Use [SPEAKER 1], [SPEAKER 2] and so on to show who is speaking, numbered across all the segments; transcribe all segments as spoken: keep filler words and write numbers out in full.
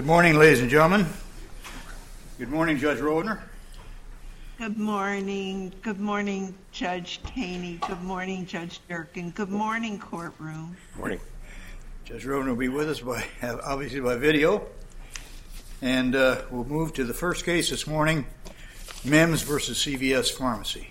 [SPEAKER 1] morning, ladies and gentlemen. Good morning, Judge Rovner.
[SPEAKER 2] Good morning. Good morning, Judge Taney. Good morning, Judge Durkin. Good morning, courtroom.
[SPEAKER 3] Morning.
[SPEAKER 1] Judge Rovner will be with us by obviously by video. And uh, we'll move to the first case this morning, Mims versus C V S Pharmacy.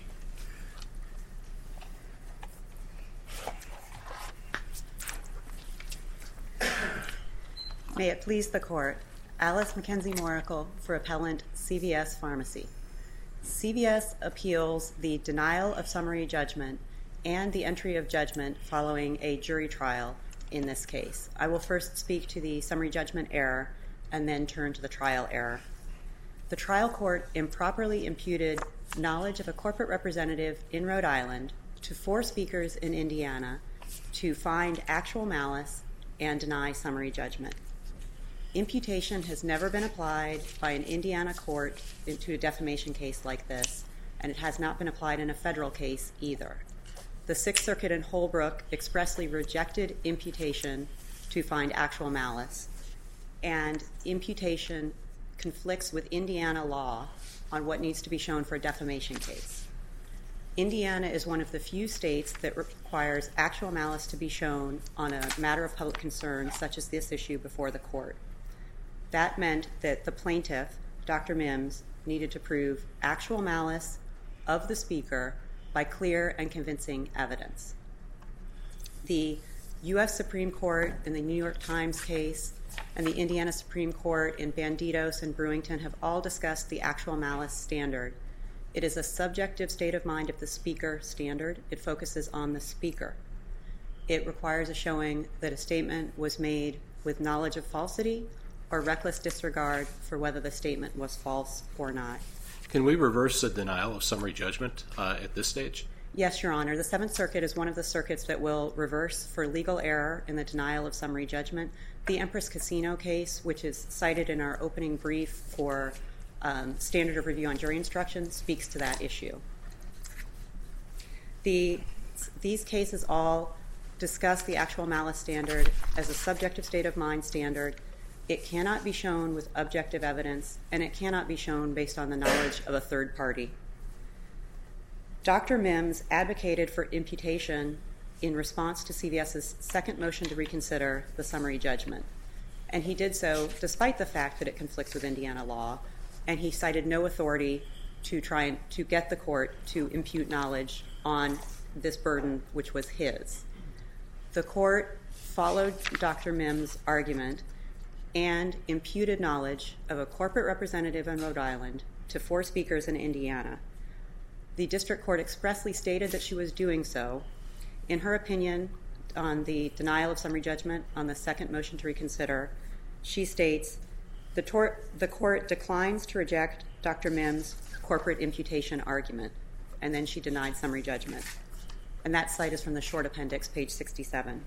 [SPEAKER 4] May it please the Court, Alice Mackenzie Moracle for Appellant C V S Pharmacy. C V S appeals the denial of summary judgment and the entry of judgment following a jury trial in this case. I will first speak to the summary judgment error and then turn to the trial error. The trial court improperly imputed knowledge of a corporate representative in Rhode Island to four speakers in Indiana to find actual malice and deny summary judgment. Imputation has never been applied by an Indiana court into a defamation case like this, and it has not been applied in a federal case either. The Sixth Circuit in Holbrook expressly rejected imputation to find actual malice, and imputation conflicts with Indiana law on what needs to be shown for a defamation case. Indiana is one of the few states that requires actual malice to be shown on a matter of public concern, such as this issue before the court. That meant that the plaintiff, Doctor Mims, needed to prove actual malice of the speaker by clear and convincing evidence. The U S Supreme Court in the New York Times case and the Indiana Supreme Court in Bandidos and Brewington have all discussed the actual malice standard. It is a subjective state of mind of the speaker standard. It focuses on the speaker. It requires a showing that a statement was made with knowledge of falsity or reckless disregard for whether the statement was false or not.
[SPEAKER 3] Can we reverse the denial of summary judgment uh, at this stage?
[SPEAKER 4] Yes, Your Honor. The Seventh Circuit is one of the circuits that will reverse for legal error in the denial of summary judgment. The Empress Casino case, which is cited in our opening brief for um, standard of review on jury instructions, speaks to that issue. The, these cases all discuss the actual malice standard as a subjective state of mind standard. It cannot be shown with objective evidence, and it cannot be shown based on the knowledge of a third party. Doctor Mims advocated for imputation in response to C V S's second motion to reconsider the summary judgment, and he did so despite the fact that it conflicts with Indiana law, and he cited no authority to try and to get the court to impute knowledge on this burden, which was his. The court followed Doctor Mims' argument and imputed knowledge of a corporate representative in Rhode Island to four speakers in Indiana. The district court expressly stated that she was doing so. In her opinion on the denial of summary judgment on the second motion to reconsider, she states, the, tor- the court declines to reject Doctor Mims' corporate imputation argument, and then she denied summary judgment. And that cite is from the short appendix, page sixty-seven.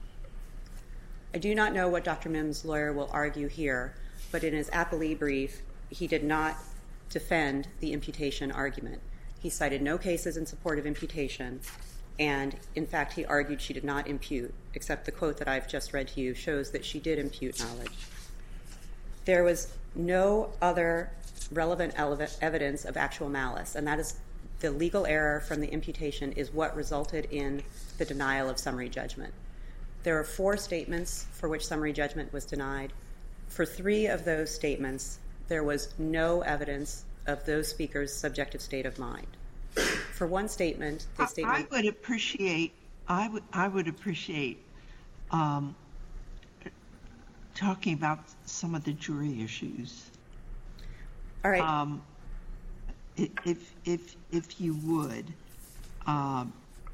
[SPEAKER 4] I do not know what Doctor Mims' lawyer will argue here, but in his appellee brief, he did not defend the imputation argument. He cited no cases in support of imputation, and in fact, he argued she did not impute, except the quote that I've just read to you shows that she did impute knowledge. There was no other relevant evidence of actual malice, and that is the legal error from the imputation is what resulted in the denial of summary judgment. There are four statements for which summary judgment was denied. For three of those statements, there was no evidence of those speakers' subjective state of mind. For one statement, the statement...
[SPEAKER 2] I would appreciate, I would, I would appreciate um, talking about some of the jury issues.
[SPEAKER 4] All right.
[SPEAKER 2] Um, if, if, if you would, um,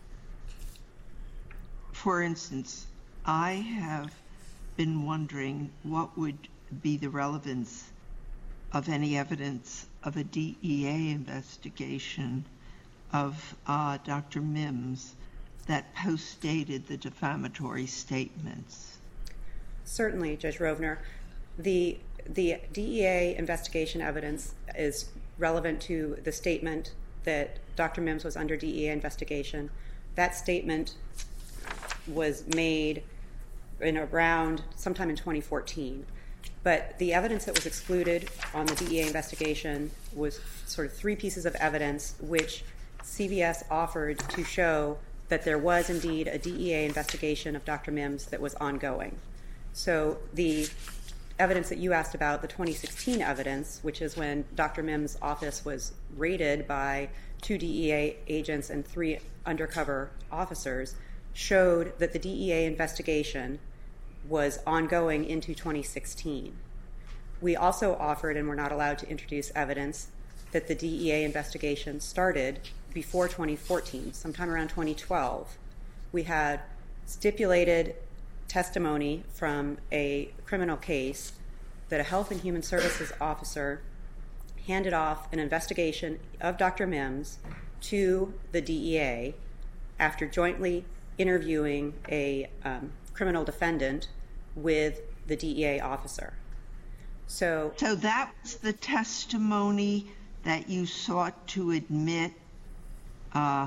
[SPEAKER 2] for instance, I have been wondering what would be the relevance of any evidence of a D E A investigation of uh, Doctor Mims that postdated the defamatory statements.
[SPEAKER 4] Certainly, Judge Rovner. The, the D E A investigation evidence is relevant to the statement that Doctor Mims was under D E A investigation. That statement was made in around sometime in twenty fourteen. But the evidence that was excluded on the D E A investigation was sort of three pieces of evidence which C V S offered to show that there was indeed a D E A investigation of Doctor Mims that was ongoing. So the evidence that you asked about, the twenty sixteen evidence, which is when Doctor Mims' office was raided by two D E A agents and three undercover officers, showed that the D E A investigation was ongoing into twenty sixteen. We also offered, and were not allowed to introduce evidence, that the D E A investigation started before twenty fourteen, sometime around twenty twelve. We had stipulated testimony from a criminal case that a Health and Human Services officer handed off an investigation of Doctor Mims to the D E A after jointly interviewing a um, criminal defendant with the D E A officer. So,
[SPEAKER 2] so that was the testimony that you sought to admit uh,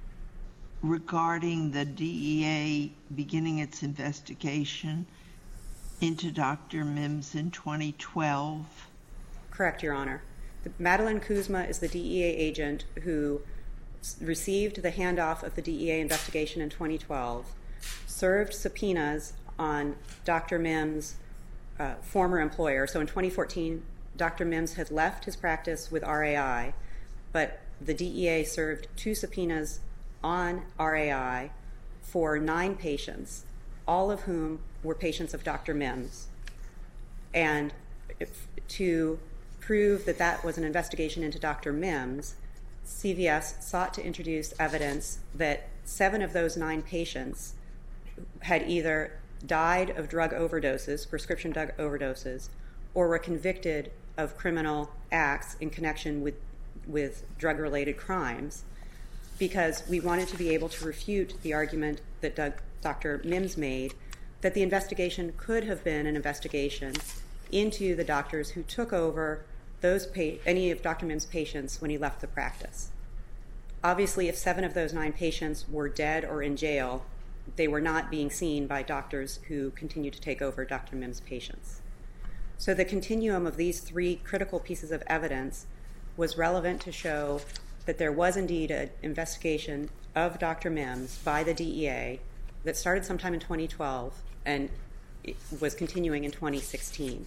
[SPEAKER 2] regarding the D E A beginning its investigation into Doctor Mims in twenty twelve?
[SPEAKER 4] Correct, Your Honor. Madeline Kuzma is the D E A agent who received the handoff of the D E A investigation in twenty twelve, served subpoenas on Doctor Mims' uh, former employer. So in twenty fourteen, Doctor Mims had left his practice with R A I, but the D E A served two subpoenas on R A I for nine patients, all of whom were patients of Doctor Mims. And if, to prove that that was an investigation into Doctor Mims, C V S sought to introduce evidence that seven of those nine patients had either died of drug overdoses, prescription drug overdoses, or were convicted of criminal acts in connection with, with drug-related crimes, because we wanted to be able to refute the argument that Doug, Doctor Mims made that the investigation could have been an investigation into the doctors who took over those pa- any of Doctor Mims' patients when he left the practice. Obviously, if seven of those nine patients were dead or in jail, they were not being seen by doctors who continued to take over Doctor Mims' patients. So the continuum of these three critical pieces of evidence was relevant to show that there was indeed an investigation of Doctor Mims by the D E A that started sometime in twenty twelve and was continuing in twenty sixteen.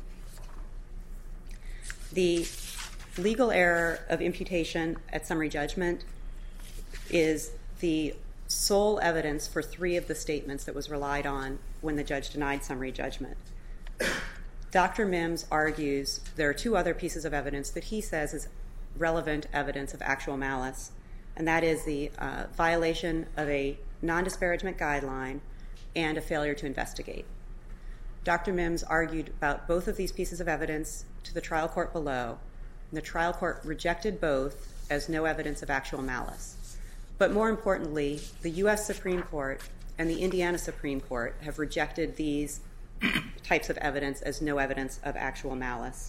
[SPEAKER 4] The legal error of imputation at summary judgment is the sole evidence for three of the statements that was relied on when the judge denied summary judgment. Doctor Mims argues there are two other pieces of evidence that he says is relevant evidence of actual malice, and that is the uh, violation of a non-disparagement guideline and a failure to investigate. Doctor Mims argued about both of these pieces of evidence to the trial court below, and the trial court rejected both as no evidence of actual malice. But more importantly, the U S Supreme Court and the Indiana Supreme Court have rejected these types of evidence as no evidence of actual malice.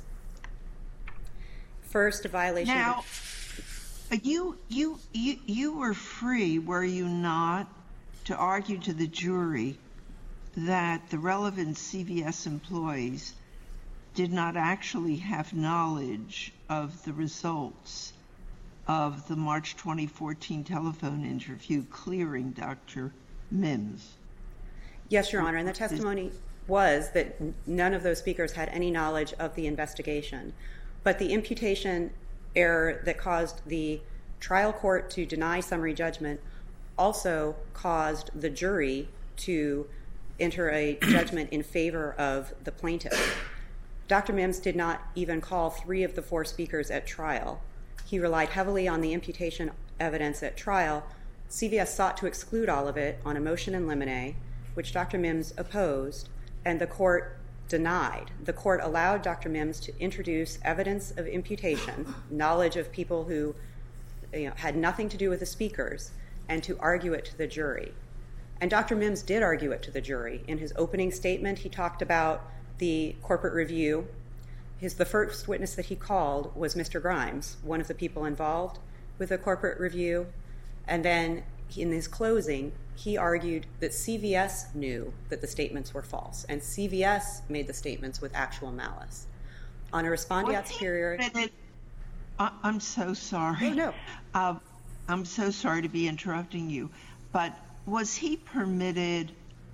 [SPEAKER 4] First, a violation
[SPEAKER 2] now,
[SPEAKER 4] of...
[SPEAKER 2] you, you, you, you were free, were you not, to argue to the jury that the relevant C V S employees did not actually have knowledge of the results of the March twenty fourteen telephone interview clearing Doctor Mims?
[SPEAKER 4] Yes, Your Honor, and the testimony was that none of those speakers had any knowledge of the investigation. But the imputation error that caused the trial court to deny summary judgment also caused the jury to enter a judgment in favor of the plaintiff. Doctor Mims did not even call three of the four speakers at trial. He relied heavily on the imputation evidence at trial. C V S sought to exclude all of it on a motion in limine, which Doctor Mims opposed, and the court denied. The court allowed Doctor Mims to introduce evidence of imputation, knowledge of people who you know, had nothing to do with the speakers, and to argue it to the jury. And Doctor Mims did argue it to the jury. In his opening statement, he talked about the corporate review. His, the first witness that he called was Mister Grimes, one of the people involved with the corporate review. And then in his closing, he argued that C V S knew that the statements were false, and C V S made the statements with actual malice. On a respondeat superior...
[SPEAKER 2] I'm so sorry.
[SPEAKER 4] Oh, no.
[SPEAKER 2] Uh, I'm so sorry to be interrupting you, but was he permitted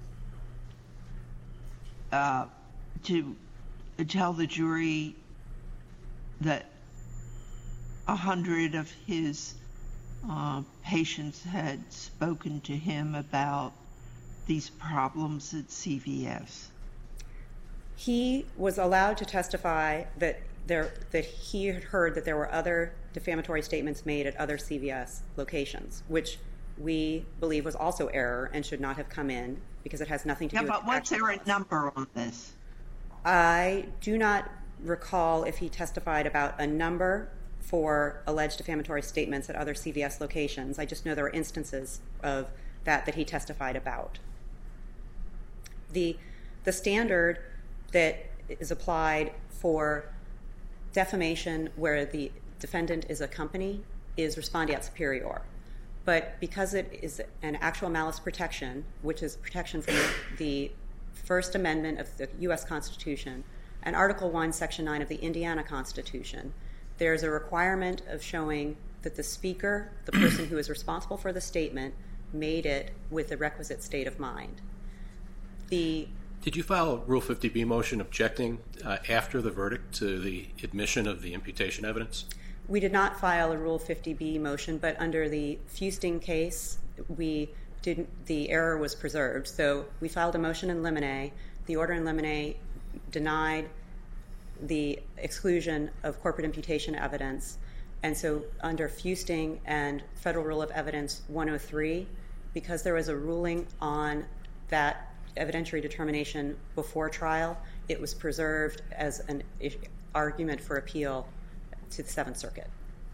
[SPEAKER 2] uh, to tell the jury that a hundred of his uh, patients had spoken to him about these problems at C V S?
[SPEAKER 4] He was allowed to testify that there that he had heard that there were other defamatory statements made at other C V S locations, which we believe was also error and should not have come in because it has nothing to
[SPEAKER 2] yeah,
[SPEAKER 4] do
[SPEAKER 2] with...
[SPEAKER 4] Yeah,
[SPEAKER 2] but what's there a number on this?
[SPEAKER 4] I do not recall if he testified about a number for alleged defamatory statements at other C V S locations. I just know there were instances of that that he testified about. The, the standard that is applied for defamation where the defendant is a company is respondeat superior. But because it is an actual malice protection, which is protection from the First Amendment of the U S Constitution and Article one, Section nine of the Indiana Constitution, there's a requirement of showing that the speaker, the person who is responsible for the statement, made it with the requisite state of mind. The
[SPEAKER 3] Did you file a Rule fifty B motion objecting uh, after the verdict to the admission of the imputation evidence?
[SPEAKER 4] We did not file a Rule fifty B motion, but under the Fusting case, we didn't, the error was preserved. So we filed a motion in limine. The order in limine denied the exclusion of corporate imputation evidence. And so under Fusting and Federal Rule of Evidence one oh three, because there was a ruling on that evidentiary determination before trial, it was preserved as an argument for appeal to the Seventh Circuit.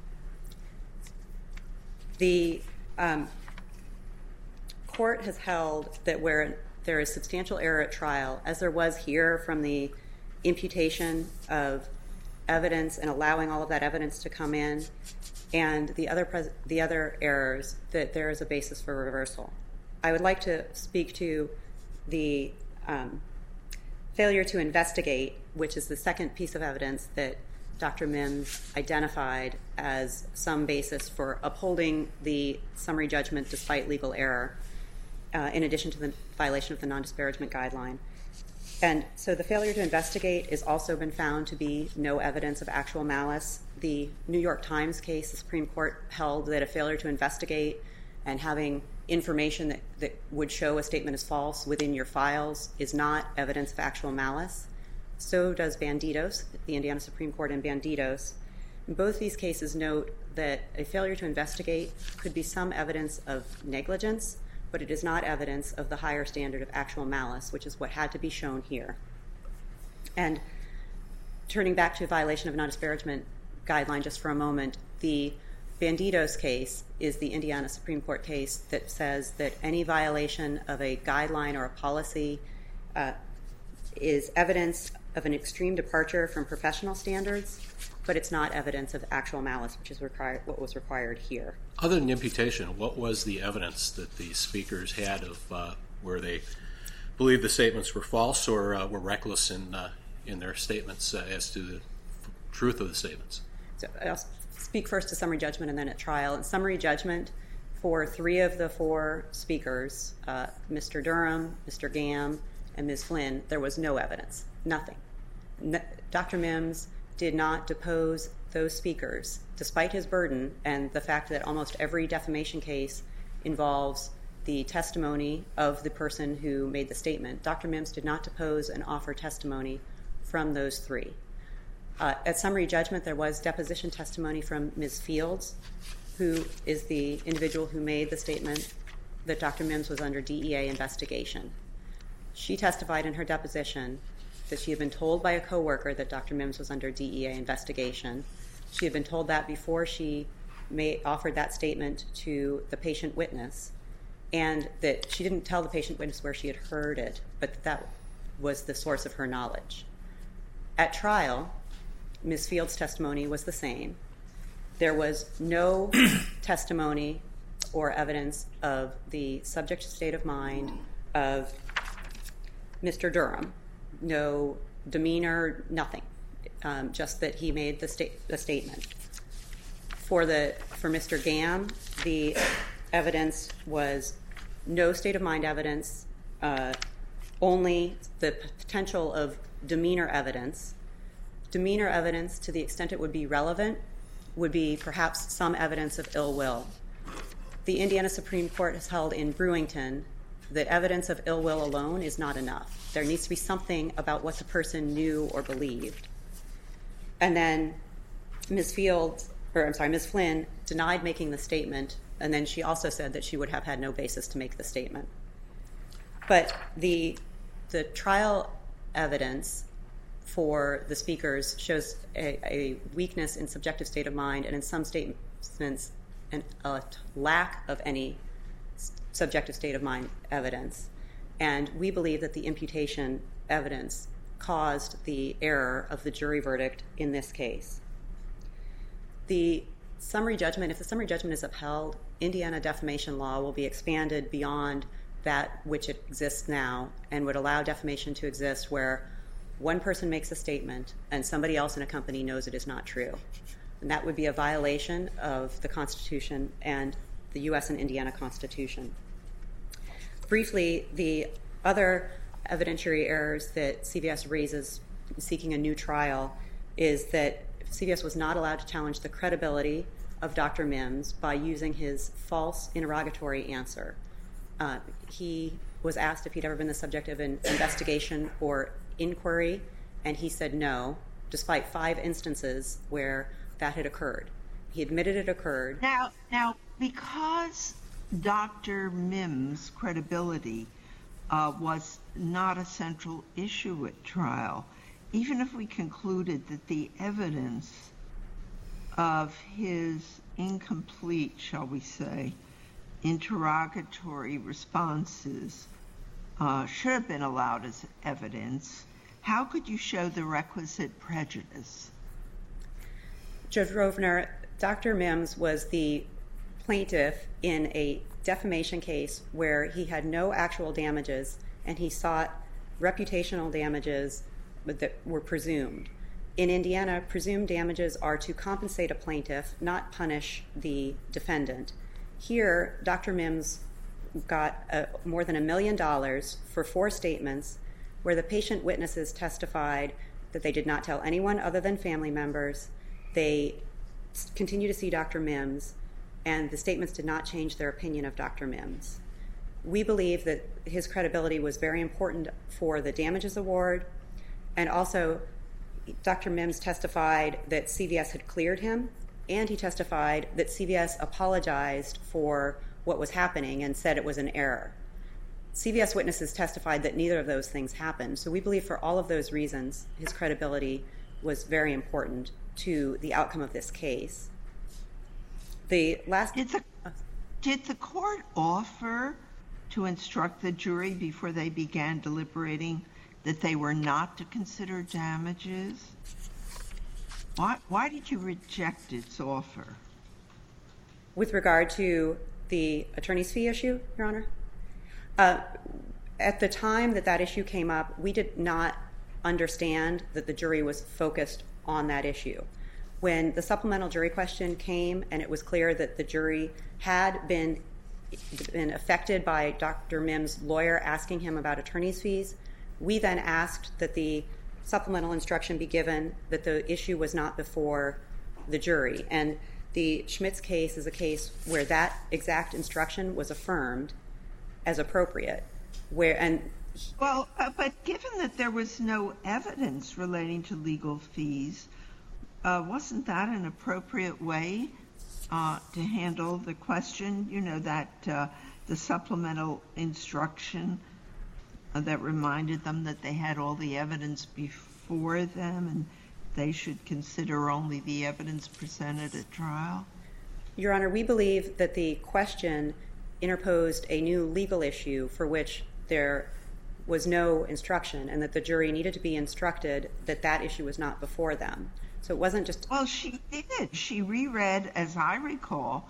[SPEAKER 4] The um, court has held that where there is substantial error at trial, as there was here from the imputation of evidence and allowing all of that evidence to come in, and the other pres- the other errors, that there is a basis for reversal. I would like to speak to the um, failure to investigate, which is the second piece of evidence that Doctor Mims identified as some basis for upholding the summary judgment despite legal error, uh, in addition to the violation of the non-disparagement guideline. And so the failure to investigate has also been found to be no evidence of actual malice. The New York Times case, the Supreme Court held that a failure to investigate and having information that, that would show a statement is false within your files is not evidence of actual malice. So does Bandidos, the Indiana Supreme Court in Bandidos. In both these cases note that a failure to investigate could be some evidence of negligence, but it is not evidence of the higher standard of actual malice, which is what had to be shown here. And turning back to violation of non-disparagement guideline just for a moment, the Bandidos case is the Indiana Supreme Court case that says that any violation of a guideline or a policy uh, is evidence of an extreme departure from professional standards, but it's not evidence of actual malice, which is required, what was required here.
[SPEAKER 3] Other than imputation, what was the evidence that the speakers had of uh, where they believed the statements were false or uh, were reckless in uh, in their statements uh, as to the f- truth of the statements?
[SPEAKER 4] So I'll speak first to summary judgment and then at trial. In summary judgment, for three of the four speakers, uh, Mister Durham, Mister Gam, and Miz Flynn, there was no evidence, nothing. No, Doctor Mims did not depose those speakers, despite his burden and the fact that almost every defamation case involves the testimony of the person who made the statement. Doctor Mims did not depose and offer testimony from those three. Uh, at summary judgment, there was deposition testimony from Miz Fields, who is the individual who made the statement that Doctor Mims was under D E A investigation. She testified in her deposition that she had been told by a coworker that Doctor Mims was under D E A investigation. She had been told that before she made, offered that statement to the patient witness, and that she didn't tell the patient witness where she had heard it, but that, that was the source of her knowledge. At trial, Miz Fields' testimony was the same. There was no testimony or evidence of the subjective state of mind of Mister Durham. No demeanor, nothing, um, just that he made the, sta- the statement. For, the, for Mister Gam, the evidence was no state of mind evidence, uh, only the potential of demeanor evidence. Demeanor evidence, to the extent it would be relevant, would be perhaps some evidence of ill will. The Indiana Supreme Court has held in Brewington that evidence of ill will alone is not enough. There needs to be something about what the person knew or believed. And then Miz Fields, or I'm sorry, Miz Flynn denied making the statement, and then she also said that she would have had no basis to make the statement. But the the trial evidence for the speakers shows a, a weakness in subjective state of mind, and in some statements, an, a lack of any subjective state of mind evidence. And we believe that the imputation evidence caused the error of the jury verdict in this case. The summary judgment, if the summary judgment is upheld, Indiana defamation law will be expanded beyond that which it exists now and would allow defamation to exist where one person makes a statement and somebody else in a company knows it is not true. And that would be a violation of the Constitution and the U S and Indiana Constitution. Briefly, the other evidentiary errors that C V S raises seeking a new trial is that C V S was not allowed to challenge the credibility of Doctor Mims by using his false interrogatory answer. Uh, he was asked if he'd ever been the subject of an investigation or inquiry, and he said no, despite five instances where that had occurred. He admitted it occurred.
[SPEAKER 2] Now, now because Doctor Mims' credibility uh, was not a central issue at trial, even if we concluded that the evidence of his incomplete, shall we say, interrogatory responses uh, should have been allowed as evidence, how could you show the requisite prejudice?
[SPEAKER 4] Judge Rovner, Doctor Mims was the plaintiff in a defamation case where he had no actual damages and he sought reputational damages that were presumed. In Indiana, presumed damages are to compensate a plaintiff, not punish the defendant. Here, Doctor Mims got uh, more than a million dollars for four statements where the patient witnesses testified that they did not tell anyone other than family members. They continue to see Doctor Mims, and the statements did not change their opinion of Doctor Mims. We believe that his credibility was very important for the damages award, and also Doctor Mims testified that C V S had cleared him, and he testified that C V S apologized for what was happening and said it was an error. C V S witnesses testified that neither of those things happened, so we believe for all of those reasons his credibility was very important to the outcome of this case. The last
[SPEAKER 2] did the, did the court offer to instruct the jury before they began deliberating that they were not to consider damages? Why, why did you reject its offer?
[SPEAKER 4] With regard to the attorney's fee issue, Your Honor? Uh, at the time that that issue came up, we did not understand that the jury was focused on that issue. When the supplemental jury question came and it was clear that the jury had been, been affected by Doctor Mims' lawyer asking him about attorney's fees, we then asked that the supplemental instruction be given that the issue was not before the jury. And the Schmitz case is a case where that exact instruction was affirmed as appropriate. Where and
[SPEAKER 2] Well, uh, but given that there was no evidence relating to legal fees, uh, wasn't that an appropriate way uh, to handle the question? You know, that uh, the supplemental instruction uh, that reminded them that they had all the evidence before them and they should consider only the evidence presented at trial?
[SPEAKER 4] Your Honor, we believe that the question interposed a new legal issue for which there was no instruction and that the jury needed to be instructed that that issue was not before them. So it wasn't just...
[SPEAKER 2] Well, she did. She reread, as I recall,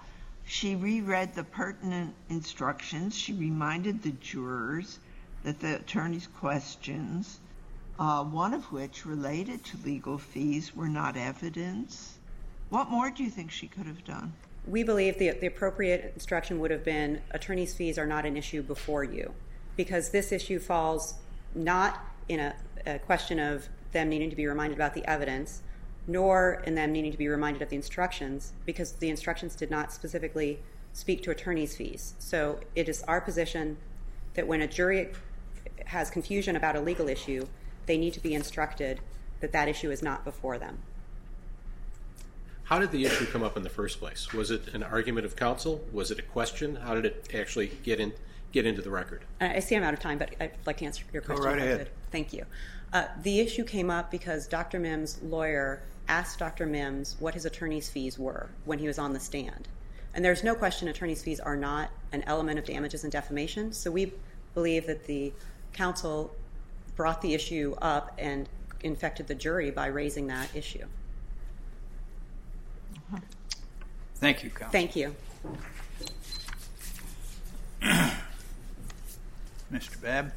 [SPEAKER 2] She reread the pertinent instructions. She reminded the jurors that the attorney's questions, uh, one of which related to legal fees, were not evidence. What more do you think she could have done?
[SPEAKER 4] We believe the, the appropriate instruction would have been attorney's fees are not an issue before you, because this issue falls not in a, a question of them needing to be reminded about the evidence, nor in them needing to be reminded of the instructions, because the instructions did not specifically speak to attorney's fees. So it is our position that when a jury has confusion about a legal issue, they need to be instructed that that issue is not before them.
[SPEAKER 3] How did the issue come up in the first place? Was it an argument of counsel? Was it a question? How did it actually get in, get into the record?
[SPEAKER 4] I see I'm out of time, but I'd like to answer your question.
[SPEAKER 1] Go right ahead.
[SPEAKER 4] Thank you. Uh, the issue came up because Doctor Mims' lawyer asked Doctor Mims what his attorney's fees were when he was on the stand. And there's no question attorney's fees are not an element of damages and defamation, so we believe that the counsel brought the issue up and infected the jury by raising that issue.
[SPEAKER 1] Thank you, counsel.
[SPEAKER 4] Thank you.
[SPEAKER 1] Mister Babb.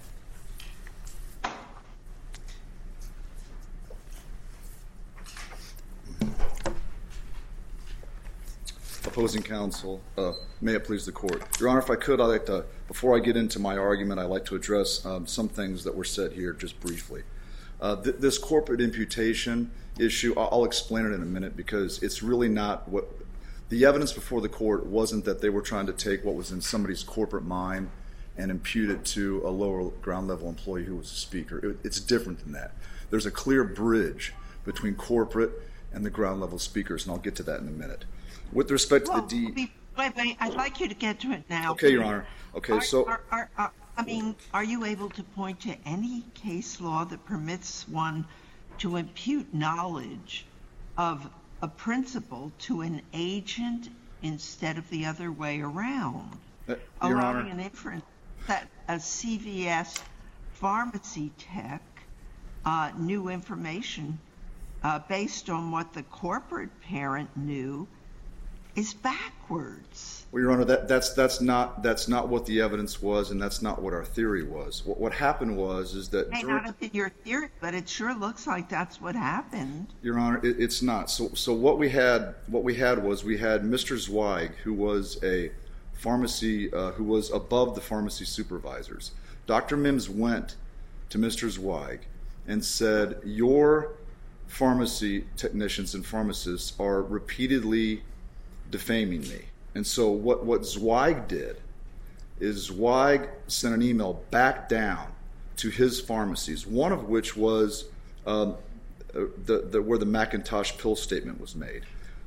[SPEAKER 5] Opposing counsel, uh, may it please the court. Your Honor, if I could, I'd like to, before I get into my argument, I'd like to address um, some things that were said here just briefly. Uh, th- this corporate imputation issue, I'll, I'll explain it in a minute, because it's really not what the evidence before the court wasn't that they were trying to take what was in somebody's corporate mind and impute it to a lower ground level employee who was a speaker. It, it's different than that. There's a clear bridge between corporate and the ground level speakers, and I'll get to that in a minute. With respect to
[SPEAKER 2] well,
[SPEAKER 5] the D...
[SPEAKER 2] Be, wait, wait, I'd like you to get to it now.
[SPEAKER 5] Okay, Your Honor. Okay,
[SPEAKER 2] are,
[SPEAKER 5] so...
[SPEAKER 2] Are, are, are, I mean, are you able to point to any case law that permits one to impute knowledge of a principal to an agent instead of the other way around?
[SPEAKER 5] Uh, Your
[SPEAKER 2] allowing
[SPEAKER 5] Honor.
[SPEAKER 2] an inference that a C V S pharmacy tech uh, knew information uh, based on what the corporate parent knew is backwards.
[SPEAKER 5] Well, Your Honor, that, that's that's not that's not what the evidence was, and that's not what our theory was. What, what happened was is that
[SPEAKER 2] It may
[SPEAKER 5] during,
[SPEAKER 2] not have been your theory, but it sure looks like that's what happened.
[SPEAKER 5] Your Honor, it, it's not. So so what we had what we had was we had Mister Zweig, who was a pharmacy uh, who was above the pharmacy supervisors. Doctor Mims went to Mister Zweig and said, "Your pharmacy technicians and pharmacists are repeatedly defaming me." And so what, what Zweig did is Zweig sent an email back down to his pharmacies, one of which was um, the, the, where the Macintosh pill statement was made.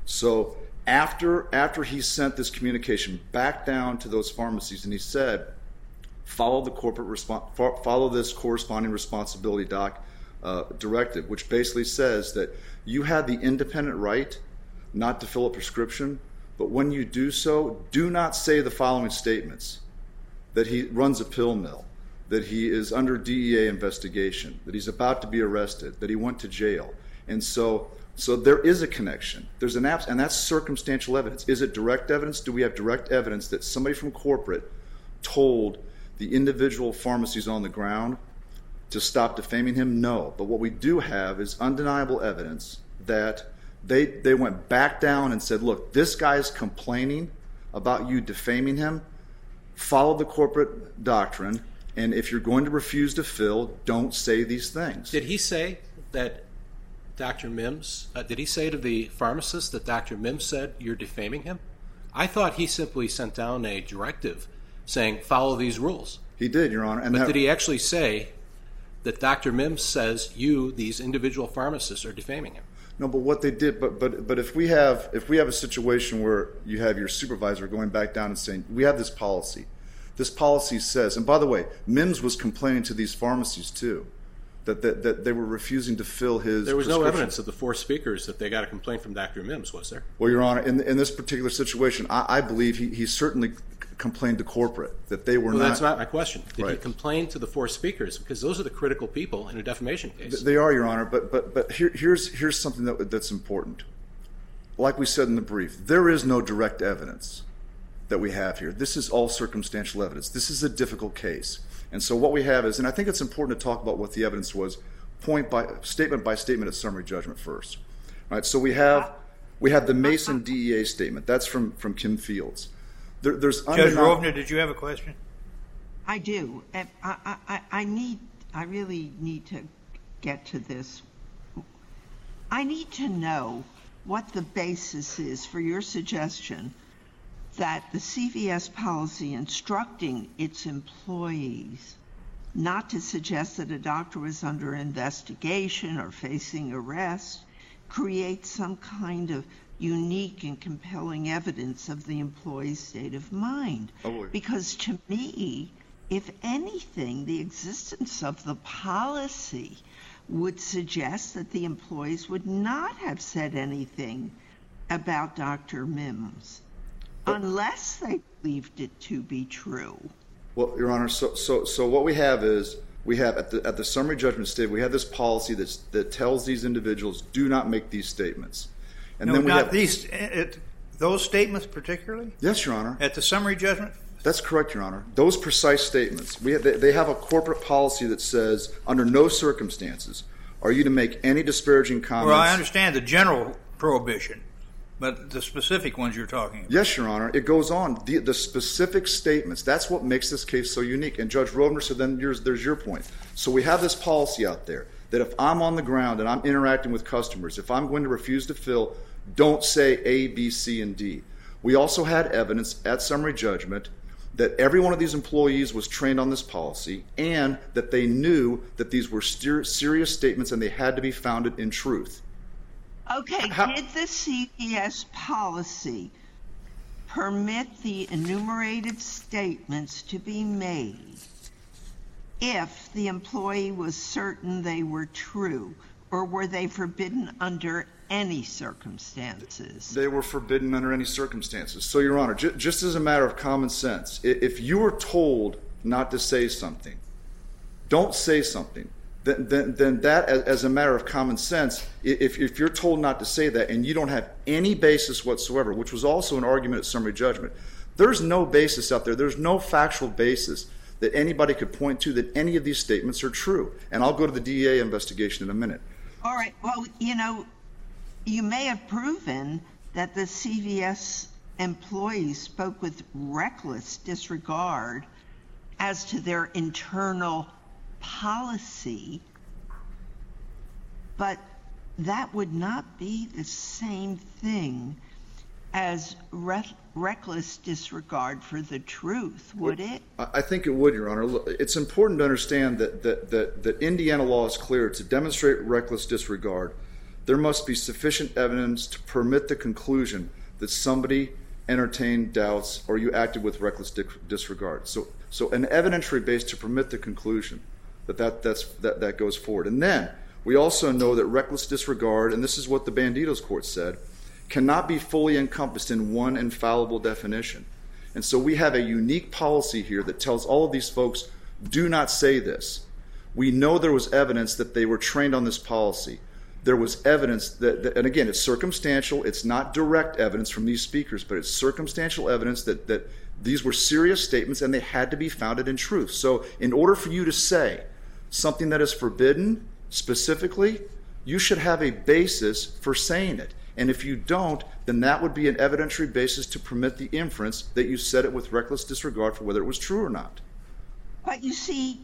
[SPEAKER 5] So after, after he sent this communication back down to those pharmacies, and he said, follow the corporate respo- follow this corresponding responsibility doc uh, directive, which basically says that you had the independent right not to fill a prescription, but when you do so, do not say the following statements: that he runs a pill mill, that he is under D E A investigation, that he's about to be arrested, that he went to jail. And so so there is a connection. There's an abs- and that's circumstantial evidence. Is it direct evidence? Do we have direct evidence that somebody from corporate told the individual pharmacies on the ground to stop defaming him? No. But what we do have is undeniable evidence that They they went back down and said, look, this guy's complaining about you defaming him. Follow the corporate doctrine, and if you're going to refuse to fill, don't say these things.
[SPEAKER 3] Did he say that Doctor Mims, uh, did he say to the pharmacist that Doctor Mims said you're defaming him? I thought he simply sent down a directive saying follow these rules.
[SPEAKER 5] He did, Your Honor. And
[SPEAKER 3] but
[SPEAKER 5] that,
[SPEAKER 3] did he actually say that Doctor Mims says you, these individual pharmacists, are defaming him?
[SPEAKER 5] No, but what they did, but but but if we have if we have a situation where you have your supervisor going back down and saying, we have this policy. This policy says, and by the way, Mims was complaining to these pharmacies too, that that, that they were refusing to fill his
[SPEAKER 3] There was no evidence of the four speakers that they got a complaint from Doctor Mims, was there?
[SPEAKER 5] Well, Your Honor, in in this particular situation, I, I believe he, he certainly complained to corporate that they were
[SPEAKER 3] well,
[SPEAKER 5] not.
[SPEAKER 3] Well, that's not my question. Did
[SPEAKER 5] right.
[SPEAKER 3] he complain to the four speakers? Because those are the critical people in a defamation case.
[SPEAKER 5] They are, Your Honor, but but but here, here's here's something that that's important. Like we said in the brief, there is no direct evidence that we have here. This is all circumstantial evidence. This is a difficult case. And so what we have is, and I think it's important to talk about what the evidence was, point by statement by statement at summary judgment first. All right, so we have we have the Mason D E A statement. That's from, from Kim Fields. There, there's
[SPEAKER 1] Judge
[SPEAKER 5] undeniable-
[SPEAKER 1] Rovner, did you have a question?
[SPEAKER 2] I do. And I, I, I need, I really need to get to this. I need to know what the basis is for your suggestion that the C V S policy instructing its employees not to suggest that a doctor was under investigation or facing arrest creates some kind of unique and compelling evidence of the employee's state of mind.
[SPEAKER 5] Oh,
[SPEAKER 2] because to me, if anything, the existence of the policy would suggest that the employees would not have said anything about Doctor Mims unless they believed it to be true.
[SPEAKER 5] Well, Your Honor, so so so what we have is we have at the at the summary judgment stage we have this policy that's, that tells these individuals do not make these statements, and
[SPEAKER 1] no,
[SPEAKER 5] then we
[SPEAKER 1] not
[SPEAKER 5] have
[SPEAKER 1] these. It, those statements particularly
[SPEAKER 5] yes, Your Honor.
[SPEAKER 1] at the summary judgment.
[SPEAKER 5] That's correct, Your Honor. Those precise statements. We have, they, they have a corporate policy that says under no circumstances are you to make any disparaging comments.
[SPEAKER 1] Well, I understand the general prohibition, but the specific ones you're talking about.
[SPEAKER 5] Yes, Your Honor. It goes on. The, the specific statements, that's what makes this case so unique. And Judge Rovner said, then yours, there's your point. So we have this policy out there that if I'm on the ground and I'm interacting with customers, if I'm going to refuse to fill, don't say A, B, C, and D. We also had evidence at summary judgment that every one of these employees was trained on this policy and that they knew that these were steer, serious statements and they had to be founded in truth.
[SPEAKER 2] Okay,
[SPEAKER 5] How-
[SPEAKER 2] did the C V S policy permit the enumerated statements to be made if the employee was certain they were true, or were they forbidden under any circumstances?
[SPEAKER 5] They were forbidden under any circumstances. So, Your Honor, j- just as a matter of common sense, i- if you were told not to say something, don't say something. Then, then, then that, as, as a matter of common sense, i- if, if you're told not to say that and you don't have any basis whatsoever, which was also an argument at summary judgment, there's no basis out there. There's no factual basis that anybody could point to that any of these statements are true. And I'll go to the D E A investigation in a minute.
[SPEAKER 2] All right, well, you know, you may have proven that the C V S employees spoke with reckless disregard as to their internal policy, but that would not be the same thing as re- reckless disregard for the truth, would it?
[SPEAKER 5] I I think it would, Your Honor. Look, it's important to understand that, that, that, that Indiana law is clear. To demonstrate reckless disregard, there must be sufficient evidence to permit the conclusion that somebody entertained doubts or you acted with reckless di- disregard. So, so an evidentiary base to permit the conclusion that that, that's, that that goes forward. And then we also know that reckless disregard, and this is what the Banditos court said, cannot be fully encompassed in one infallible definition. And so we have a unique policy here that tells all of these folks, do not say this. We know there was evidence that they were trained on this policy. There was evidence that, that, and again, it's circumstantial. It's not direct evidence from these speakers, but it's circumstantial evidence that, that these were serious statements and they had to be founded in truth. So in order for you to say something that is forbidden specifically, you should have a basis for saying it. And if you don't, then that would be an evidentiary basis to permit the inference that you said it with reckless disregard for whether it was true or not.
[SPEAKER 2] But you see,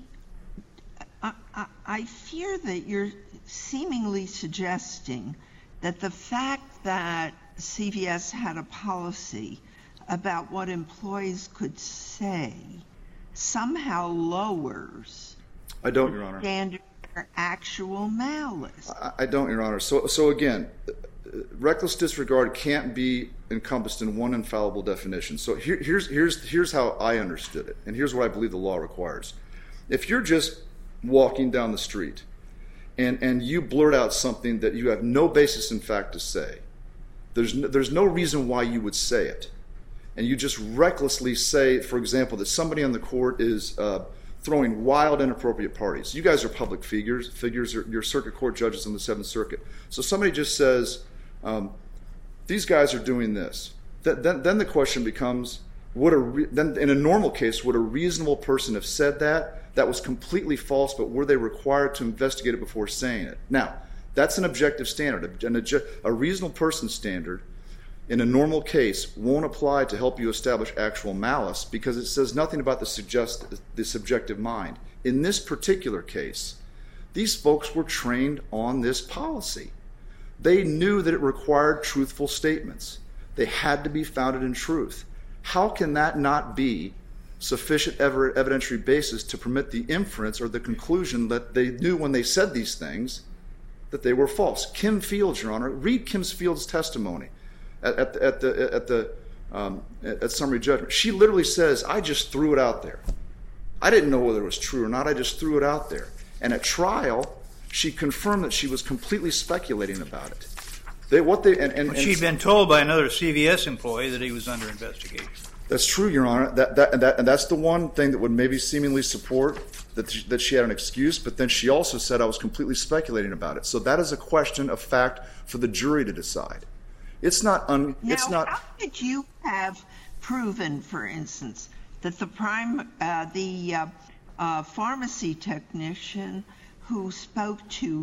[SPEAKER 2] I, I, I fear that you're seemingly suggesting that the fact that C V S had a policy about what employees could say somehow lowers
[SPEAKER 5] I don't, Your Honor.
[SPEAKER 2] standard for actual malice.
[SPEAKER 5] I, I don't, Your Honor. So, so again, reckless disregard can't be encompassed in one infallible definition. So here, here's, here's, here's how I understood it, and here's what I believe the law requires. If you're just walking down the street and, and you blurt out something that you have no basis in fact to say, there's no, there's no reason why you would say it. And you just recklessly say, for example, that somebody on the court is uh, throwing wild, inappropriate parties. You guys are public figures. Figures are, you're circuit court judges in the Seventh Circuit. So somebody just says, um, these guys are doing this. Th- then, then the question becomes, would a re- then in a normal case, would a reasonable person have said that? That was completely false, but were they required to investigate it before saying it? Now, that's an objective standard. An adju- a reasonable person standard in a normal case won't apply to help you establish actual malice because it says nothing about the, suggest- the subjective mind. In this particular case, these folks were trained on this policy. They knew that it required truthful statements. They had to be founded in truth. How can that not be sufficient ever evidentiary basis to permit the inference or the conclusion that they knew when they said these things that they were false? Kim Fields, Your Honor, read Kim Fields' testimony at, at, at the at the um, at summary judgment. She literally says, "I just threw it out there. I didn't know whether it was true or not. I just threw it out there." And at trial, she confirmed that she was completely speculating about it. They, what they, and, and,
[SPEAKER 1] well, she'd been told by another C V S employee that he was under investigation.
[SPEAKER 5] That's true, Your Honor. That, that, and, that, and that's the one thing that would maybe seemingly support that, she, that she had an excuse, but then she also said I was completely speculating about it. So that is a question of fact for the jury to decide. It's not un,
[SPEAKER 2] now,
[SPEAKER 5] it's not.
[SPEAKER 2] How could you have proven, for instance, that the prime, uh, the uh, uh, pharmacy technician who spoke to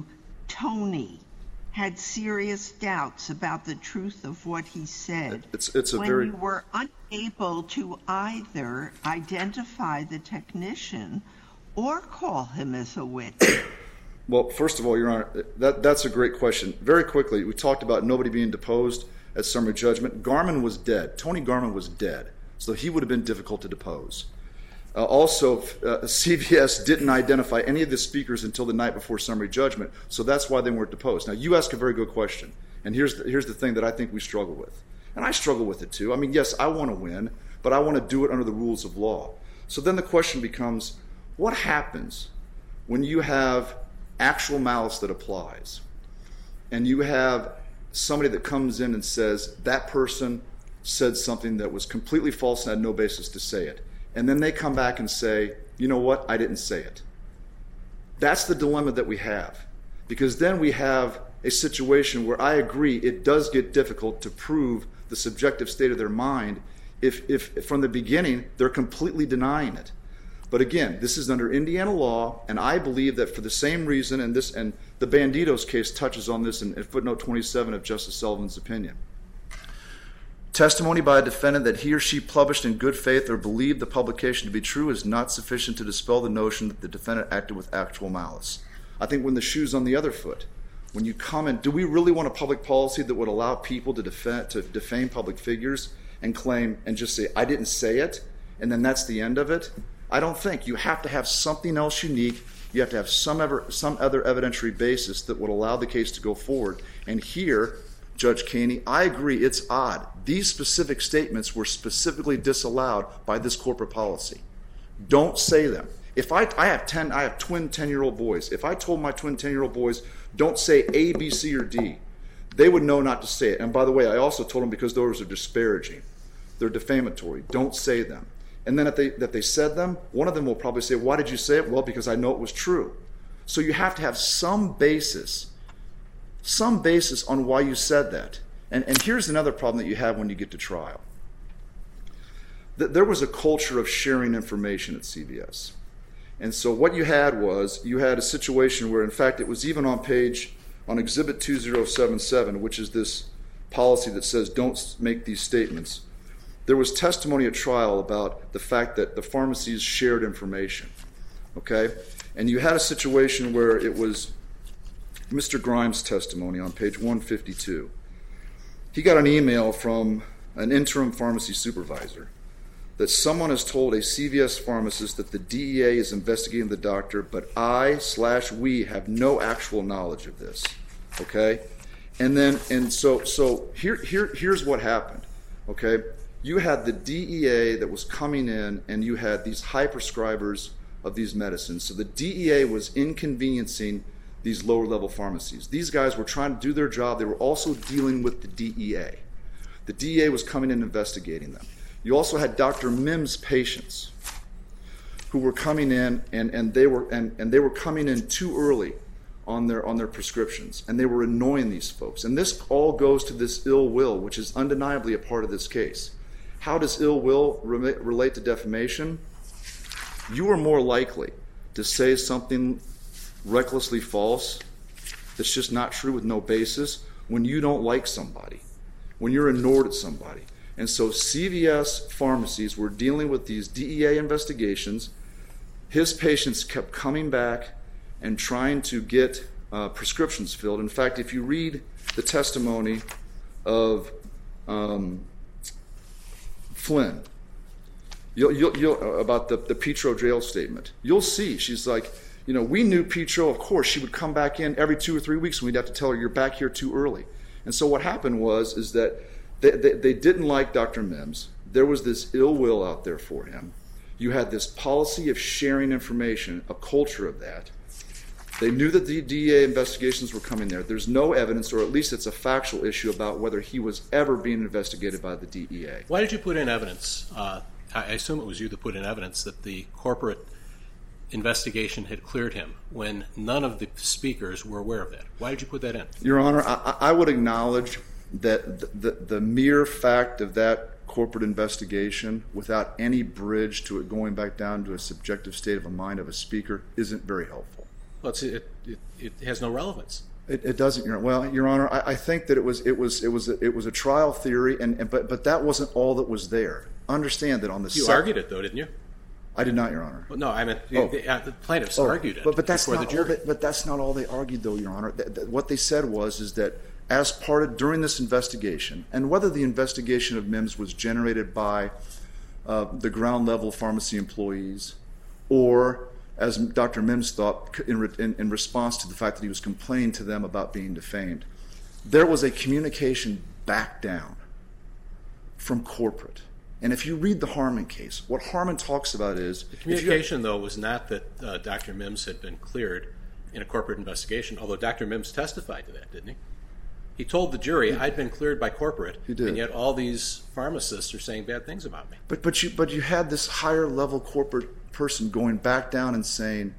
[SPEAKER 2] Tony had serious doubts about the truth of what he said?
[SPEAKER 5] It's, it's a
[SPEAKER 2] when
[SPEAKER 5] very.
[SPEAKER 2] you were unable to either identify the technician or call him as a witness?
[SPEAKER 5] Well, first of all, Your Honor, that, that's a great question. Very quickly, we talked about nobody being deposed at summary judgment. Garman was dead. Tony Garman was dead, so he would have been difficult to depose. Uh, also, uh, C V S didn't identify any of the speakers until the night before summary judgment, so that's why they weren't deposed. Now, you ask a very good question, and here's the, here's the thing that I think we struggle with. And I struggle with it too. I mean, yes, I want to win, but I want to do it under the rules of law. So then the question becomes, what happens when you have actual malice that applies, and you have somebody that comes in and says that person said something that was completely false and had no basis to say it, and then they come back and say, you know what, I didn't say it. That's the dilemma that we have, because then we have a situation where I agree it does get difficult to prove the subjective state of their mind if, if from the beginning they're completely denying it. But again, this is under Indiana law, and I believe that for the same reason, and this and the Banditos case touches on this in, in footnote twenty-seven of Justice Sullivan's opinion. Testimony by a defendant that he or she published in good faith or believed the publication to be true is not sufficient to dispel the notion that the defendant acted with actual malice. I think when the shoe's on the other foot, when you comment, do we really want a public policy that would allow people to, defend, to defame public figures and claim and just say, I didn't say it, and then that's the end of it? I don't think. You have to have something else unique. You have to have some ever, some other evidentiary basis that would allow the case to go forward. And here, Judge Caney, I agree, it's odd. These specific statements were specifically disallowed by this corporate policy. Don't say them. If I, I have ten, I have twin ten-year-old boys. If I told my twin ten-year-old boys, don't say A, B, C, or D, they would know not to say it. And by the way, I also told them because those are disparaging. They're defamatory. Don't say them. And then if they, that they said them, one of them will probably say, why did you say it? Well, because I know it was true. So you have to have some basis, some basis on why you said that. And, and here's another problem that you have when you get to trial. There was a culture of sharing information at C V S. And so what you had was, you had a situation where, in fact, it was even on page, on Exhibit two zero seven seven, which is this policy that says don't make these statements. There was testimony at trial about the fact that the pharmacies shared information, okay? And you had a situation where it was Mister Grimes' testimony on page one fifty-two. He got an email from an interim pharmacy supervisor that someone has told a C V S pharmacist that the D E A is investigating the doctor, but I slash we have no actual knowledge of this, okay? And then, and so, so here, here, here's what happened, okay? You had the D E A that was coming in, and you had these high prescribers of these medicines. So the D E A was inconveniencing these lower-level pharmacies. These guys were trying to do their job. They were also dealing with the D E A. The D E A was coming in and investigating them. You also had Doctor Mims' patients who were coming in, and, and they were and, and they were coming in too early on their on their prescriptions, and they were annoying these folks. And this all goes to this ill will, which is undeniably a part of this case. How does ill will re- relate to defamation? You are more likely to say something recklessly false that's just not true with no basis when you don't like somebody, when you're annoyed at somebody. And so C V S pharmacies were dealing with these D E A investigations. His patients kept coming back and trying to get uh, prescriptions filled. In fact, if you read the testimony of um, Flynn, you'll, you'll, you'll, about the, the Petro jail statement, you'll see she's like, you know, we knew Petro, of course, she would come back in every two or three weeks and we'd have to tell her, you're back here too early. And so what happened was is that they, they, they didn't like Doctor Mims. There was this ill will out there for him. You had this policy of sharing information, a culture of that. They knew that the D E A investigations were coming there. There's no evidence, or at least it's a factual issue, about whether he was ever being investigated by the D E A.
[SPEAKER 3] Why did you put in evidence? Uh, I assume it was you that put in evidence that the corporate investigation had cleared him when none of the speakers were aware of that. Why did you put that in?
[SPEAKER 5] Your Honor, I, I would acknowledge that the, the, the mere fact of that corporate investigation without any bridge to it going back down to a subjective state of a mind of a speaker isn't very helpful.
[SPEAKER 3] Well, it's, it, it, it has no relevance.
[SPEAKER 5] It, it doesn't, Your Honor. Well, Your Honor, I, I think that it was it was it was a, it was a trial theory, and, and but but that wasn't all that was there. Understand that on the
[SPEAKER 3] you
[SPEAKER 5] sec-
[SPEAKER 3] argued it though, didn't you?
[SPEAKER 5] I did not, Your Honor.
[SPEAKER 3] Well, no, I mean
[SPEAKER 5] Oh.
[SPEAKER 3] the, uh, the plaintiffs
[SPEAKER 5] Oh,
[SPEAKER 3] argued it
[SPEAKER 5] but, but that's
[SPEAKER 3] before
[SPEAKER 5] not
[SPEAKER 3] the
[SPEAKER 5] all
[SPEAKER 3] jury.
[SPEAKER 5] they, but that's not all they argued, though, Your Honor. Th- th- what they said was is that as part of during this investigation, and whether the investigation of Mims was generated by uh, the ground level pharmacy employees, or as Doctor Mims thought, in, re- in, in response to the fact that he was complaining to them about being defamed, there was a communication back down from corporate. And if you read the Harmon case, what Harmon talks about is...
[SPEAKER 3] The communication, though, was not that uh, Doctor Mims had been cleared in a corporate investigation, although Doctor Mims testified to that, didn't he? He told the jury, I'd been cleared by corporate,
[SPEAKER 5] He did.
[SPEAKER 3] and yet all these pharmacists are saying bad things about me.
[SPEAKER 5] But but you but you had this higher level corporate person going back down and saying,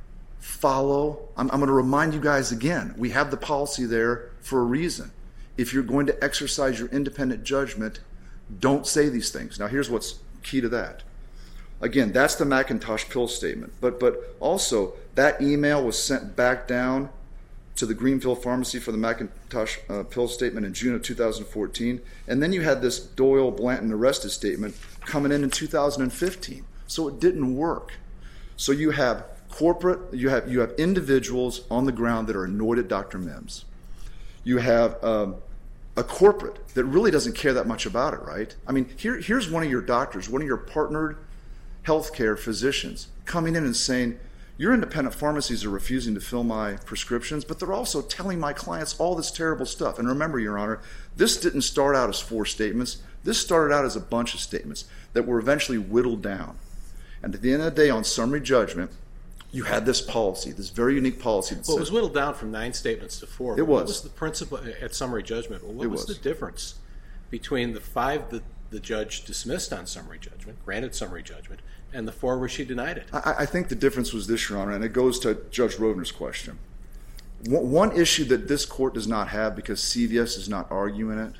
[SPEAKER 5] follow. I'm, I'm going to remind you guys again. We have the policy there for a reason. If you're going to exercise your independent judgment, don't say these things. Now here's what's key to that. Again, that's the McIntosh pill statement. But but also that email was sent back down to the Greenfield Pharmacy for the McIntosh uh, pill statement in June of two thousand fourteen. And then you had this Doyle Blanton arrested statement coming in in two thousand fifteen. So it didn't work. So you have corporate, you have you have individuals on the ground that are annoyed at Doctor Mims. You have um, a corporate that really doesn't care that much about it, right? I mean, here, here's one of your doctors, one of your partnered healthcare physicians coming in and saying, your independent pharmacies are refusing to fill my prescriptions, but they're also telling my clients all this terrible stuff. And remember, Your Honor, this didn't start out as four statements. This started out as a bunch of statements that were eventually whittled down. And at the end of the day, on summary judgment, you had this policy, this very unique policy. That
[SPEAKER 3] Well, it
[SPEAKER 5] said,
[SPEAKER 3] was whittled down from nine statements to four.
[SPEAKER 5] It
[SPEAKER 3] What
[SPEAKER 5] was.
[SPEAKER 3] was the principle at summary judgment? Well, what
[SPEAKER 5] It
[SPEAKER 3] was,
[SPEAKER 5] was.
[SPEAKER 3] the difference between the five that the judge dismissed on summary judgment, granted summary judgment, and the four where she denied it?
[SPEAKER 5] I, I think the difference was this, Your Honor, and it goes to Judge Rovner's question. One, one issue that this court does not have, because C V S is not arguing it,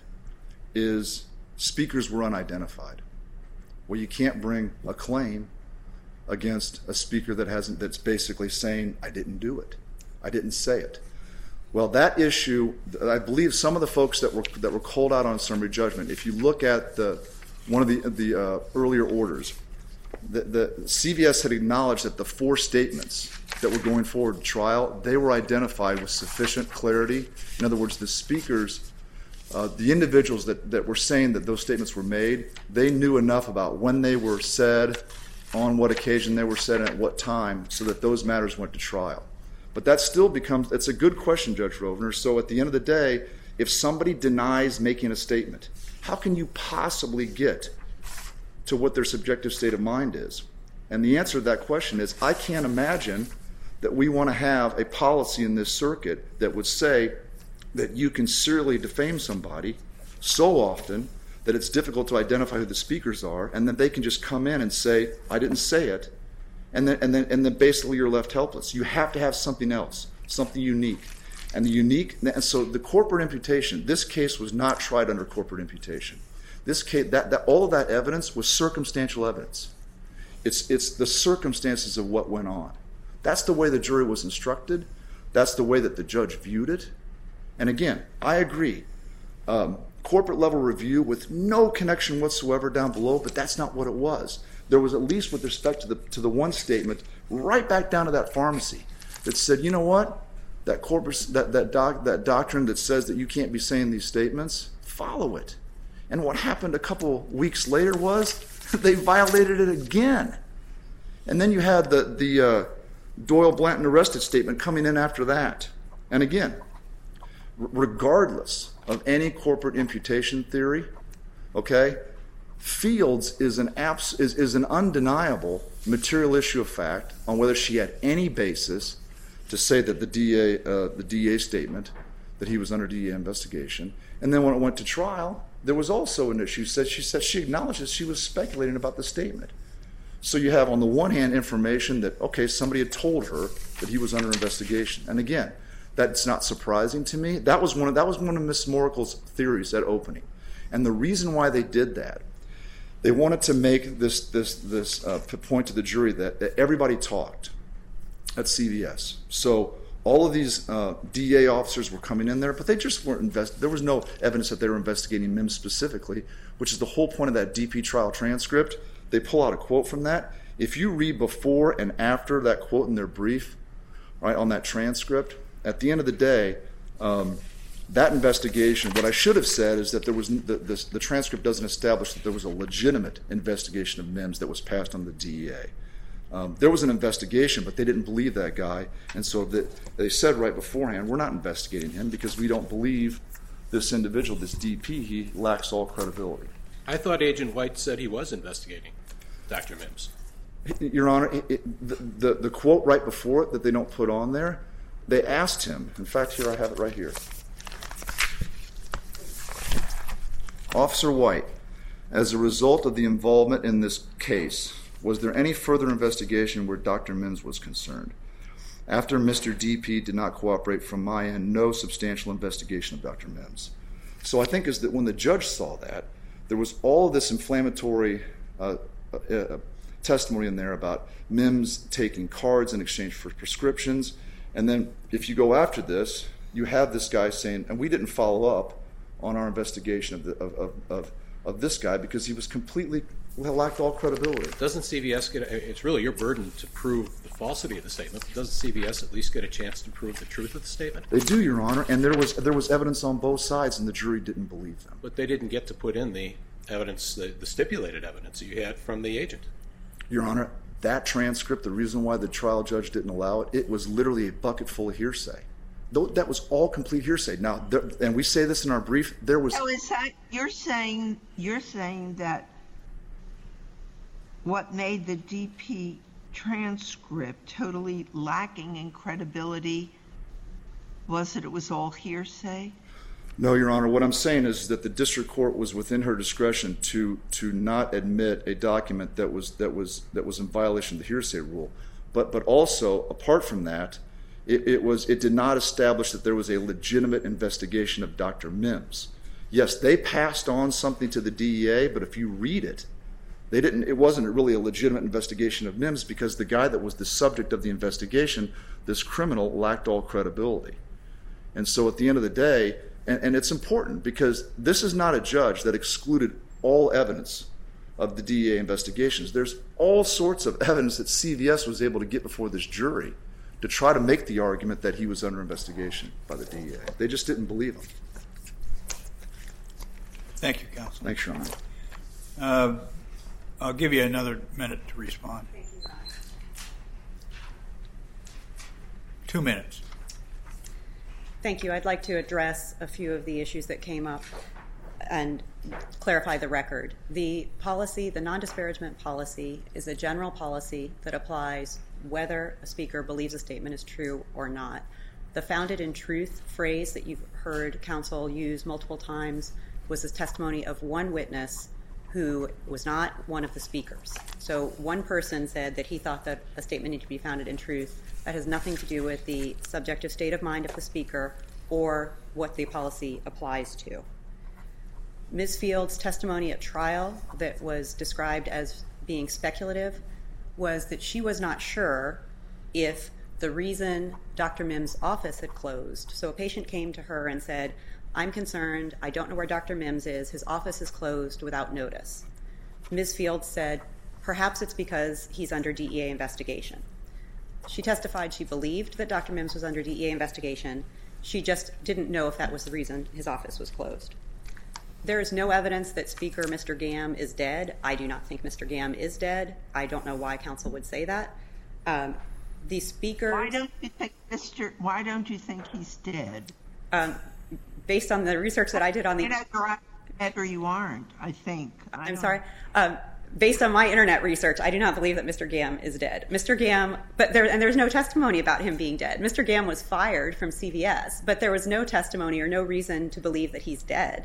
[SPEAKER 5] is speakers were unidentified. Well, you can't bring a claim against a speaker that hasn't, that's basically saying, I didn't do it. I didn't say it. Well, that issue, I believe some of the folks that were that were called out on summary judgment, if you look at the one of the the uh, earlier orders, the, the C V S had acknowledged that the four statements that were going forward to trial, they were identified with sufficient clarity. In other words, the speakers, uh, the individuals that, that were saying that those statements were made, they knew enough about when they were said, on what occasion they were said, and at what time, so that those matters went to trial. But that still becomes, it's a good question, Judge Rovner. So at the end of the day, if somebody denies making a statement, how can you possibly get to what their subjective state of mind is? And the answer to that question is, I can't imagine that we want to have a policy in this circuit that would say that you can serially defame somebody so often that it's difficult to identify who the speakers are, and then they can just come in and say, I didn't say it, and then and then and then basically you're left helpless. You have to have something else, something unique. And the unique, and so the corporate imputation, this case was not tried under corporate imputation. This case, that, that all of that evidence was circumstantial evidence. It's it's the circumstances of what went on. That's the way the jury was instructed. That's the way that the judge viewed it. And again, I agree. Um, corporate level review with no connection whatsoever down below, but that's not what it was. There was, at least with respect to the to the one statement, right back down to that pharmacy that said, you know what, that corporate that that doc, that doctrine that says that you can't be saying these statements, follow it. And what happened a couple weeks later was they violated it again. And then you had the the uh, Doyle Blanton arrested statement coming in after that. And again, r- regardless of any corporate imputation theory, okay, Fields is an abs- is, is an undeniable material issue of fact on whether she had any basis to say that the D A uh, the D A statement that he was under D A investigation. And then when it went to trial, there was also an issue. Said she said she acknowledges she was speculating about the statement. So you have on the one hand information that, okay, somebody had told her that he was under investigation. And again, that's not surprising to me. That was one of that was one of Miz Moracle's theories at opening. And the reason why they did that, they wanted to make this this this uh, point to the jury that, that everybody talked at C V S. So all of these uh, D A officers were coming in there, but they just weren't invest. There was no evidence that they were investigating Mims specifically, which is the whole point of that D P trial transcript. They pull out a quote from that. If you read before and after that quote in their brief, right, on that transcript, at the end of the day, um, that investigation, what I should have said is that there was the, the, the transcript doesn't establish that there was a legitimate investigation of Mims that was passed on the D E A. Um, there was an investigation, but they didn't believe that guy, and so the, they said right beforehand, we're not investigating him because we don't believe this individual, this D P, he lacks all credibility.
[SPEAKER 3] I thought Agent White said he was investigating Doctor Mims.
[SPEAKER 5] Your Honor, it, it, the, the, the quote right before it that they don't put on there, they asked him, in fact, here I have it right here. Officer White, as a result of the involvement in this case, was there any further investigation where Doctor Mims was concerned? After Mister D P did not cooperate from my end, no substantial investigation of Doctor Mims. So I think is that when the judge saw that, there was all this inflammatory uh, uh, testimony in there about Mims taking cards in exchange for prescriptions. And then if you go after this, you have this guy saying, and we didn't follow up on our investigation of, the, of, of, of, of this guy because he was completely, lacked all credibility.
[SPEAKER 3] Doesn't C V S get, a, it's really your burden to prove the falsity of the statement. Doesn't C V S at least get a chance to prove the truth of the statement?
[SPEAKER 5] They do, Your Honor, and there was there was evidence on both sides, and the jury didn't believe them.
[SPEAKER 3] But they didn't get to put in the evidence, the, the stipulated evidence that you had from the agent.
[SPEAKER 5] Your Honor, that transcript, the reason why the trial judge didn't allow it, it was literally a bucket full of hearsay. That was all complete hearsay. Now, there, and we say this in our brief, there was...
[SPEAKER 2] So is that, you're saying, you're saying that what made the D P transcript totally lacking in credibility was that it was all hearsay?
[SPEAKER 5] No, Your Honor. What I'm saying is that the district court was within her discretion to to not admit a document that was that was that was in violation of the hearsay rule. But but also, apart from that, it, it was it did not establish that there was a legitimate investigation of Doctor Mims. Yes, they passed on something to the D E A, but if you read it, they didn't. It wasn't really a legitimate investigation of Mims because the guy that was the subject of the investigation, this criminal, lacked all credibility. And so, at the end of the day. And, and it's important because this is not a judge that excluded all evidence of the D E A investigations. There's all sorts of evidence that C V S was able to get before this jury to try to make the argument that he was under investigation by the D E A. They just didn't believe him.
[SPEAKER 1] Thank you, Counsel.
[SPEAKER 5] Thanks, Your Honor.
[SPEAKER 1] Uh, I'll give you another minute to respond.
[SPEAKER 4] Thank you, Ron.
[SPEAKER 1] Two minutes.
[SPEAKER 4] Thank you. I'd like to address a few of the issues that came up and clarify the record. The policy, the non-disparagement policy, is a general policy that applies whether a speaker believes a statement is true or not. The founded in truth phrase that you've heard counsel use multiple times was the testimony of one witness who was not one of the speakers. So one person said that he thought that a statement needed to be founded in truth. That has nothing to do with the subjective state of mind of the speaker or what the policy applies to. Miz Fields' testimony at trial that was described as being speculative was that she was not sure if the reason Doctor Mims' office had closed, so a patient came to her and said, I'm concerned, I don't know where Doctor Mims is, his office is closed without notice. Miz Fields said, perhaps it's because he's under D E A investigation. She testified she believed that Doctor Mims was under D E A investigation. She just didn't know if that was the reason his office was closed. There is no evidence that Speaker Mister Gam is dead. I do not think Mister Gam is dead. I don't know why counsel would say that. Um, the Speaker...
[SPEAKER 2] Why don't you think, Mister Why don't you think he's dead?
[SPEAKER 4] Um, based on the research that I did on the...
[SPEAKER 2] Either dead or you aren't, I think. I
[SPEAKER 4] I'm sorry. Um, based on my internet research, I do not believe that Mister Gam is dead. Mister Gam, but there, and there's no testimony about him being dead. Mister Gam was fired from C V S, but there was no testimony or no reason to believe that he's dead.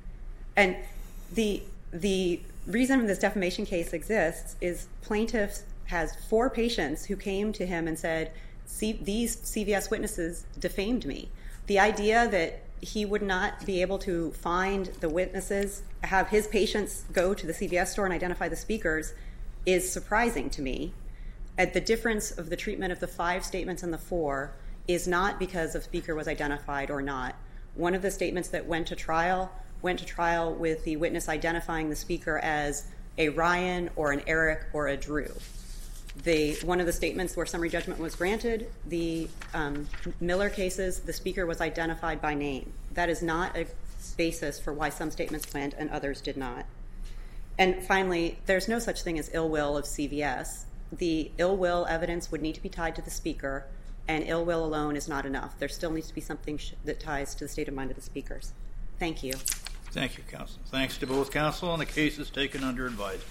[SPEAKER 4] And the the reason this defamation case exists is plaintiff has four patients who came to him and said, See, these C V S witnesses defamed me. The idea that he would not be able to find the witnesses, have his patients go to the C V S store and identify the speakers is surprising to me. And the difference of the treatment of the five statements and the four is not because a speaker was identified or not. One of the statements that went to trial went to trial with the witness identifying the speaker as a Ryan or an Eric or a Drew. The, one of the statements where summary judgment was granted, the um, Miller cases, the speaker was identified by name. That is not a basis for why some statements went and others did not. And finally, there's no such thing as ill will of C V S. The ill will evidence would need to be tied to the speaker, and ill will alone is not enough. There still needs to be something sh- that ties to the state of mind of the speakers. Thank you.
[SPEAKER 1] Thank you, counsel. Thanks to both counsel, and the case is taken under advisement.